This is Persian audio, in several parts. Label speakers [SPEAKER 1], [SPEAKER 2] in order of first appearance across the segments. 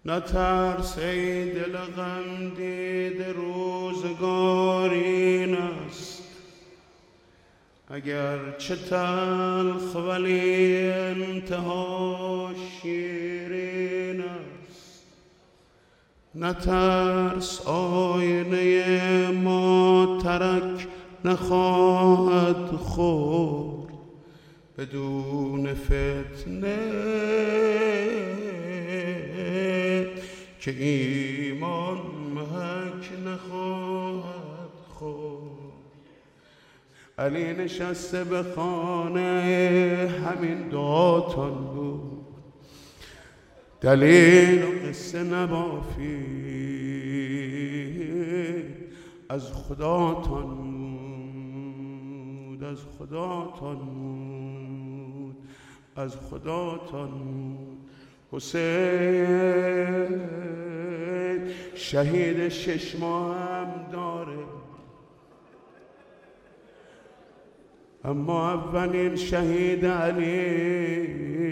[SPEAKER 1] نترس ای دل غم دیده روزگار این است، اگر چه تلخ ولی انتها شیرین است. نترس آینه ما ترک نخواهد خورد بدون فتنه که ایمان محک نخواهد خورد. علی نشسته به خانه همین دعاتان بود، دلیل و قصه نبافید، از خداتان بود، از خداتان بود، از خداتان بود. حسین شهید 6 ماه هم داره، اما اولین شهید علی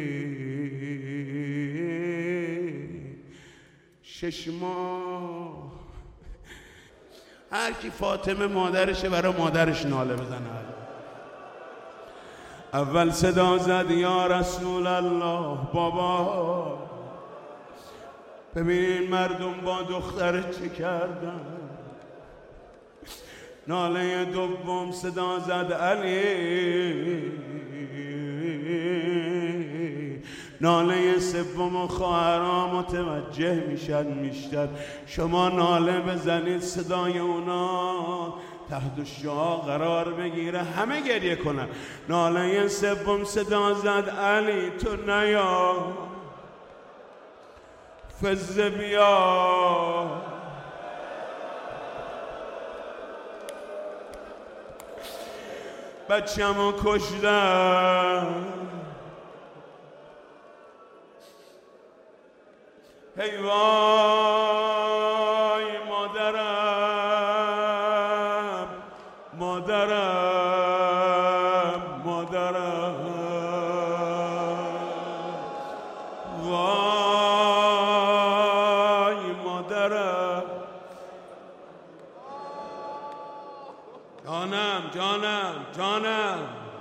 [SPEAKER 1] 6 ماه. هر کی فاطمه مادرشه برای مادرش ناله بزنه. اول صدا زد یا رسول الله، بابا ببین مردم با دختر چه کردن. ناله دوم صدا زد علی. ناله سوم خواهرها متوجه میشن شما ناله بزنید صدای اونا تحت الشعاع قرار بگیره، همه گریه کنن. ناله سوم صدا زد علی تو نیا، فزه بیا. بچه‌مو کشتن، هی وای مادرم، مادرم، مادرم، وای مادرم، جانم جانم جانم.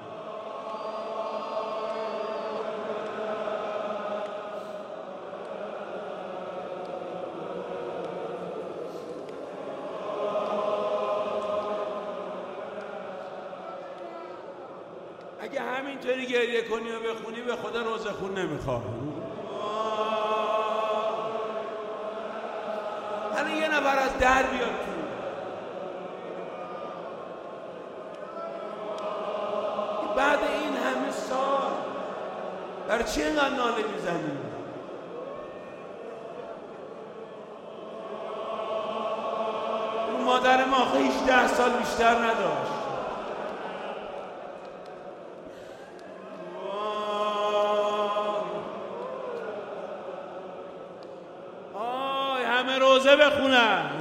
[SPEAKER 1] اگه همینطوری گریه کنی و بخونی به خدا روزه خون نمیخواد. الان یه نفر از در بیاد تو. بعد این همه سال برای چی اینقدر ناله میزنی؟ مادر ما آخه 18 سال بیشتر نداشت. همه روزه بخونن.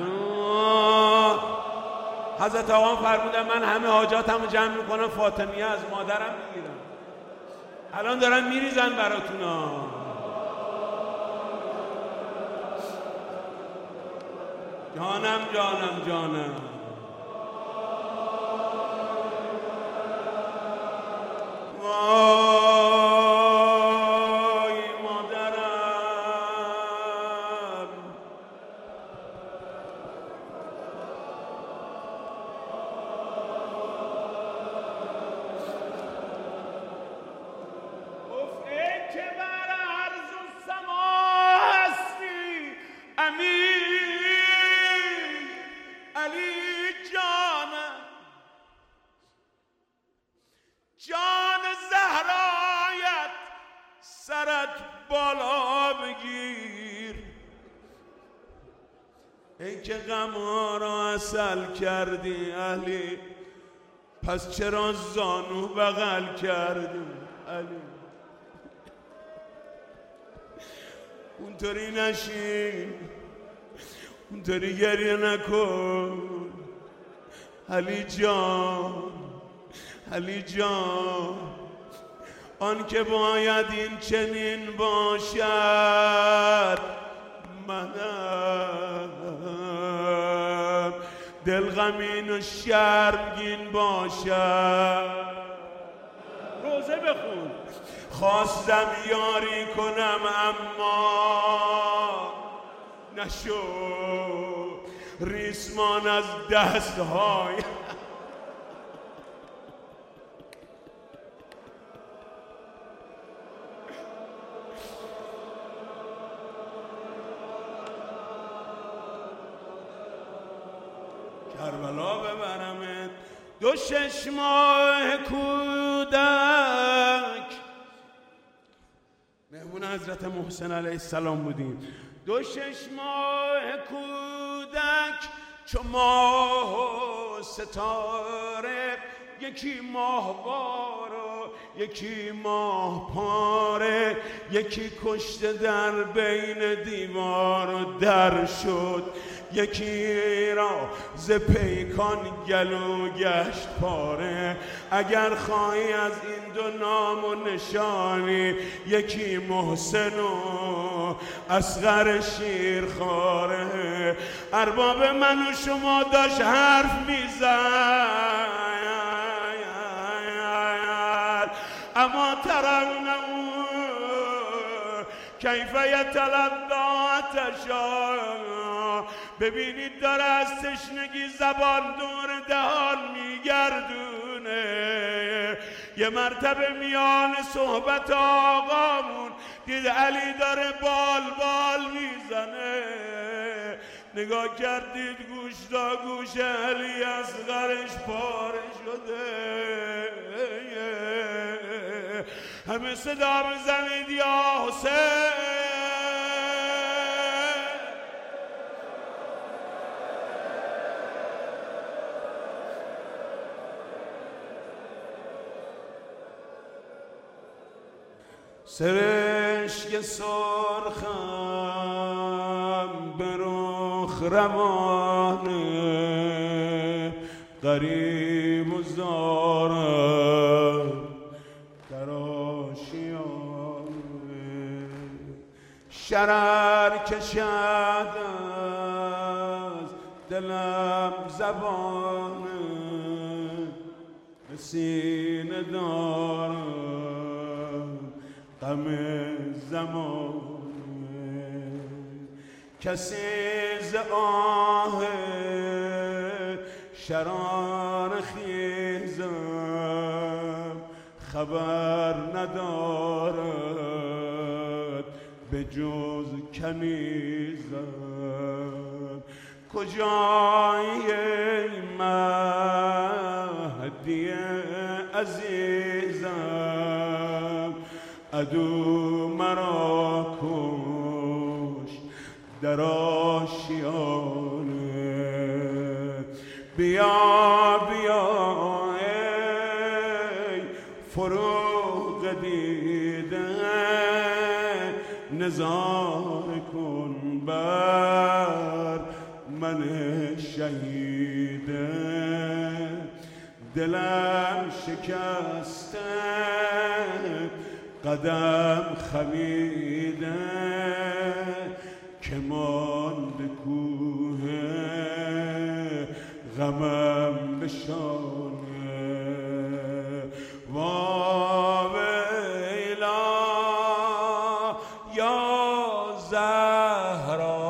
[SPEAKER 1] حضرت آقا فرمودن من همه حاجاتمو جمع میکنم، فاطمیه از مادرم میگیرم. الان دارن میریزن براتونا. جانم جانم جانم. وای مادرم. ای که بر عرض و سما هستی امین، علی جانم، جان زهرایت سرت بالا بگیر. ای که غم‌ها را عسل کردی علی، پس چرا زانو بغل کردی علی؟ اونطوری نشین، اونطوری گریه نکن علی جان، علی جان. آن که باید این چنین باشد دل غمین و شرمگین باشد. روزه بخون. خواستم یاری کنم اما نشد، ریسمان از دستهای کربلا ببرمت. 6 ماه کودک، مهمون حضرت محسن علیه السلام بودیم. 6 ماه کودک چو ماه و ستاره، یکی ماهوار و یکی ماه پاره، یکی کشته در بین دیوار و در شد، یکی را ز پیکان گلو گشت پاره. اگر خواهی از این 2 نام و نشانی، یکی محسن و اصغر شیرخواره. ارباب من و شما داشت حرف میزد، اما ترون کیف یتلذ آتشا، ببینید داره از تشنگی زبان دور دهان میگردونه. یه مرتبه میان صحبت آقامون دید علی داره بال بال میزنه، نگاه کردید گوش تا گوش علی اصغرش پاره شده. همه صدا بزنید یا حسین. سرشک سرخم به رخ روانه، غریب و زارم در آشیانه. شرر کشد از دلم زبانه، به سینه دارم غم زمانه. کسی ز آه شرار خیزم خبر ندارد به جز کنیزم. کجایی ای مهدی عزیزم، عدو مرا کش در آشیانه. بیا بیا ای فروغ دیده، نظاره کن بر من شهیده. دلم شکسته قدم خمیده، که مانده کوه غمم به شانه. واویلا یا زهرا،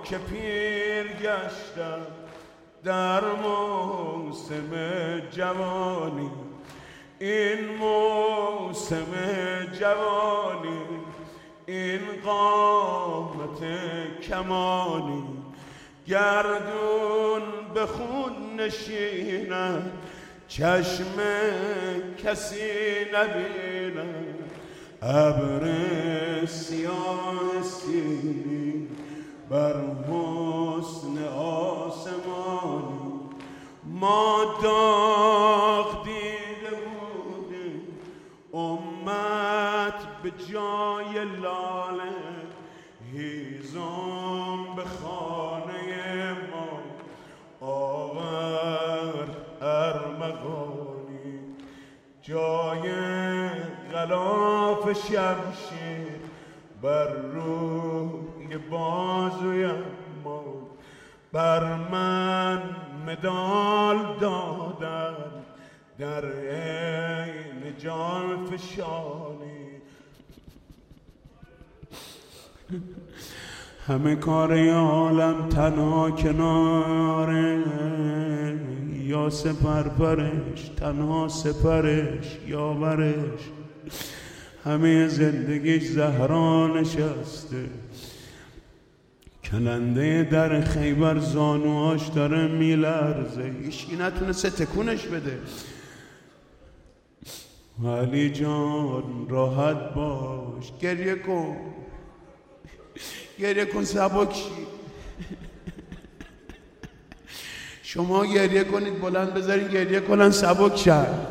[SPEAKER 1] که پیر گشتم در موسم جوانی، این موسم جوانی، این قامت کمانی، گردون به خون نشیند چشم کسی نبیند، ابر سیاه سیری بر حسن آسمانی، ما داغ دیده بودیم امت به جای لاله، هیزم به خانه ما آورد ارمغانی، جای غلاف شمشیر بر روی بازویم ما، بر من مدال دادن در عین جان فشانی. همه کار عالم تنها کناره، یا سپر پرش تنها سپرش یاورش، همه زندگیش زهرا نشسته، کننده در خیبر زانوهاش داره میلرزه، هیچکی نتونسته تکونش بده. علی جان راحت باش، گریه کن، گریه کن سبک شی. شما گریه کنید بلند بذارین گریه کنن سبک شد.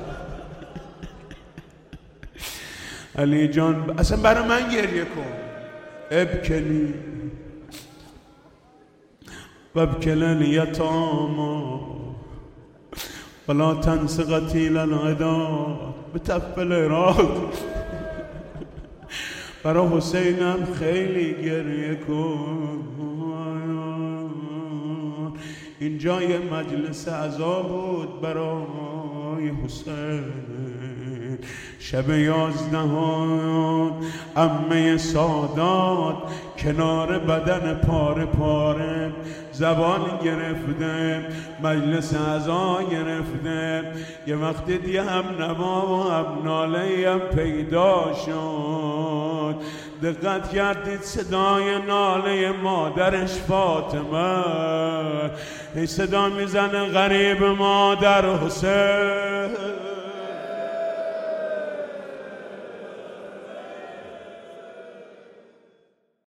[SPEAKER 1] علی جان اصلا برای من گریه کن. ابکنی وابکل الیتاما ولا تنس قتیل العدا بتفل عراق. برای حسینم خیلی گریه کن، این جای مجلس عزا بود برای حسین. شب 11 عمه سادات کنار بدن پاره پاره زبان گرفته، مجلس عزا گرفته. یه وقتی دیگه هم نوا و هم ناله هم پیدا شد. دقت کردید صدای ناله مادرش فاطمه، این صدا میزنه غریب مادر حسین.